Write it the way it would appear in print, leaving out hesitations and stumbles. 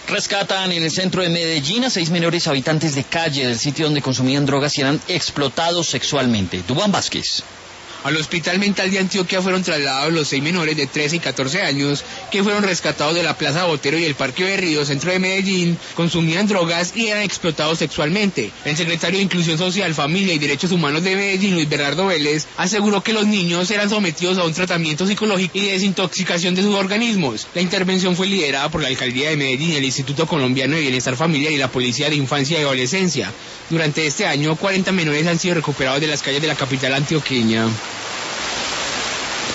Rescatan en el centro de Medellín a 6 menores habitantes de calle del sitio donde consumían drogas y eran explotados sexualmente. Duván Vázquez. Al Hospital Mental de Antioquia fueron trasladados los 6 menores de 13 y 14 años que fueron rescatados de la Plaza Botero y el Parque Berrío, centro de Medellín, consumían drogas y eran explotados sexualmente. El secretario de Inclusión Social, Familia y Derechos Humanos de Medellín, Luis Bernardo Vélez, aseguró que los niños eran sometidos a un tratamiento psicológico y de desintoxicación de sus organismos. La intervención fue liderada por la Alcaldía de Medellín, el Instituto Colombiano de Bienestar Familiar y la Policía de Infancia y Adolescencia. Durante este año, 40 menores han sido recuperados de las calles de la capital antioqueña.